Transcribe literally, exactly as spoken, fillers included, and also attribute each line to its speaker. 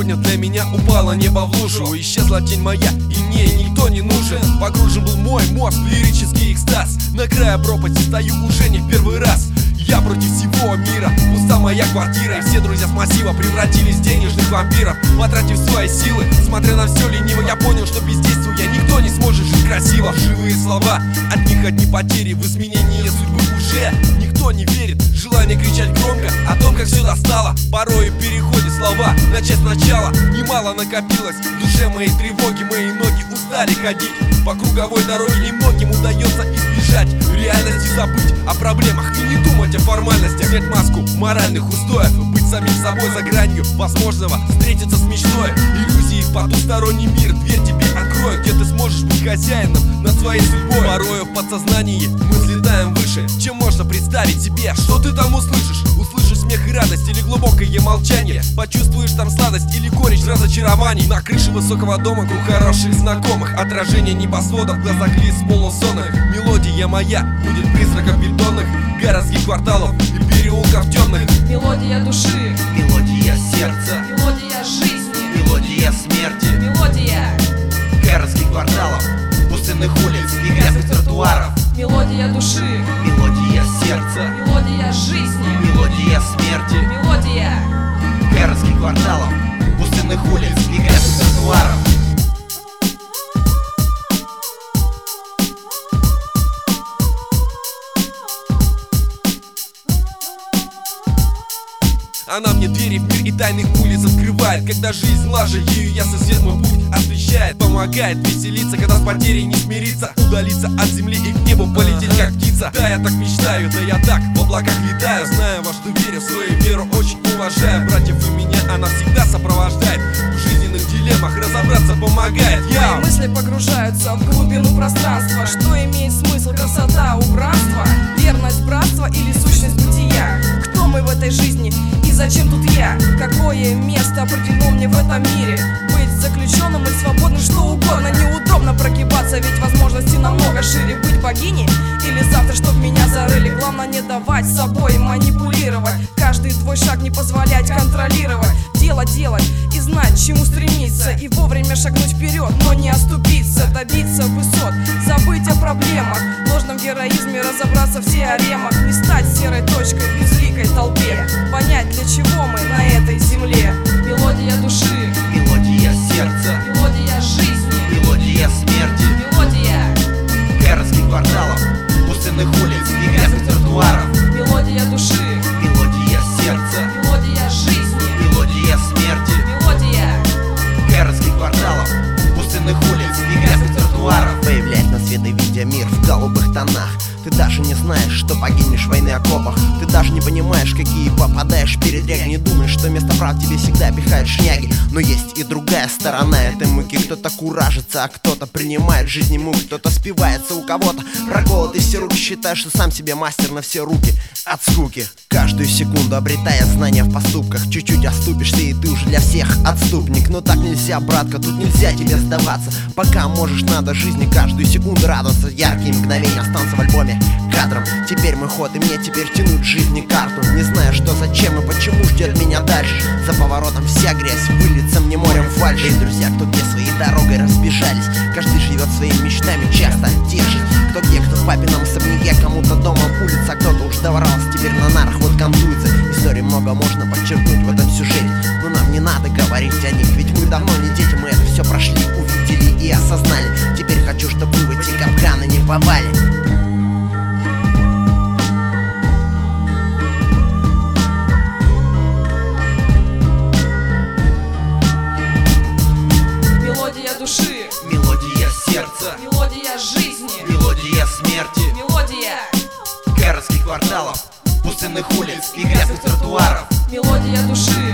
Speaker 1: Сегодня для меня упало небо в лужу. Исчезла тень моя, и мне никто не нужен. Погружен был мой мозг в лирический экстаз. На крае пропасти стою уже не в первый раз. Я против всего мира, пуста моя квартира. И все друзья с массива превратились в денежных вампиров. Потратив свои силы, смотря на все лениво, я понял, что бездействуя никто не сможет жить красиво. Живые слова, от них одни потери. В изменение судьбы уже никто не верит. Желание кричать громко о том, как все достало. Порою переходит слова, начать сначала. Немало накопилось в душе моей тревоги. Мои ноги устали ходить по круговой дороге. Немногим удается избежать реальности, забыть о проблемах и не думать о формальностях. Снять маску моральных устоев, быть самим собой за гранью возможного, встретиться с мечтой. Иллюзии в потусторонний мир, дверь тебе откроют, где ты сможешь быть хозяином над своей судьбой. Порою в подсознании мы взлетаем выше, чем можно представить себе. Что ты там услышишь? Услышишь смех и радость или глубокое молчание? Почувствуешь там сладость или горечь разочарований? На крыше высокого дома круг хороших знакомых, отражение небосвода в глазах лиц полусонных. Мелодия моя будет призраком бетонных городских кварталов и переулков темных.
Speaker 2: Мелодия души,
Speaker 3: мелодия сердца,
Speaker 2: мелодия жизни,
Speaker 3: мелодия смерти,
Speaker 2: мелодия
Speaker 3: городских кварталов, пустынных улиц и грязных тротуаров.
Speaker 2: Мелодия души,
Speaker 3: мелодия сердца,
Speaker 2: мелодия жизни,
Speaker 3: мелодия смерти,
Speaker 2: мелодия
Speaker 3: городских кварталов, пустынных улиц и грязных тротуаров.
Speaker 1: Она мне двери в мир и тайных улиц открывает. Когда жизнь лажа, ею ясно свет мой путь освещает. Помогает веселиться, когда с потерей не смириться. Удалиться от земли и к небу полететь как птица. Да, я так мечтаю, да я так в облаках летаю. Знаю, во что верю, свою веру очень уважаю. Братьев и меня она всегда сопровождает. В жизненных дилеммах разобраться помогает. Я
Speaker 2: Мои мысли погружаются в глубину пространства. Что имеет смысл, красота, убранство, верность, братство или сущность бытия? Кто мы в этой жизни? И зачем тут я? Какое место определено мне в этом мире? Быть заключенным и свободным, что угодно. Неудобно прогибаться, ведь возможности намного шире. Быть богиней или завтра, чтоб меня зарыли. Главное не давать собой манипулировать. Каждый твой шаг не позволять контролировать. Дело делать и знать, к чему стремиться. И вовремя шагнуть вперед, но не оступиться. Добиться высот, забыть о проблемах. В ложном героизме разобраться в теоремах. Не стать серой точкой в безликой толпе. Понять, для чего мы на этой земле. Мелодия души,
Speaker 3: мелодия сердца,
Speaker 2: мелодия жизни,
Speaker 3: мелодия смерти,
Speaker 2: мелодия
Speaker 3: городских кварталов, пустынных улиц и грязных тротуаров.
Speaker 2: Мелодия души,
Speaker 3: мелодия сердца,
Speaker 2: мелодия жизни,
Speaker 3: мелодия смерти,
Speaker 2: мелодия
Speaker 3: городских кварталов, пустынных улиц и грязных тротуаров.
Speaker 4: Появлять на свет и видя мир в голубых тонах. Ты даже не знаешь, что погибнешь в войны окопах. Ты даже не понимаешь, какие попадаешь передряги. Не думаешь, что вместо прав тебе всегда пихают шняги. Но есть и другая сторона этой муки. Кто-то куражится, а кто-то принимает жизни мук. Кто-то спивается, у кого-то проколоты все руки. Считаешь, что сам себе мастер на все руки от скуки. Каждую секунду обретая знания в поступках. Чуть-чуть оступишься, и ты уже для всех отступник. Но так нельзя, братка, тут нельзя тебе сдаваться. Пока можешь, надо жизни каждую секунду радоваться. Яркие мгновения останутся в альбоме кадром. Теперь мой ход, и мне теперь тянуть жизни карту. Не знаю, что, зачем и почему ждет меня дальше. За поворотом вся грязь выльется мне морем фальши. И друзья, кто где своей дорогой разбежались. Каждый живет своими мечтами, часто те же. Кто где, кто в папином особняке, кому-то дома улица, кто-то уж добрался, теперь на нарах вот кантуется. Истории много можно подчеркнуть в этом сюжете, но нам не надо говорить о них, ведь мы давно не дети, мы это все прошли, увидели и осознали. Теперь хочу, чтобы вы в эти капканы не попали.
Speaker 2: мелодия души,
Speaker 3: Мелодия сердца,
Speaker 2: мелодия жизни,
Speaker 3: мелодия смерти,
Speaker 2: мелодия
Speaker 3: городских кварталов, пустынных улиц и грязных тротуаров.
Speaker 2: мелодия души,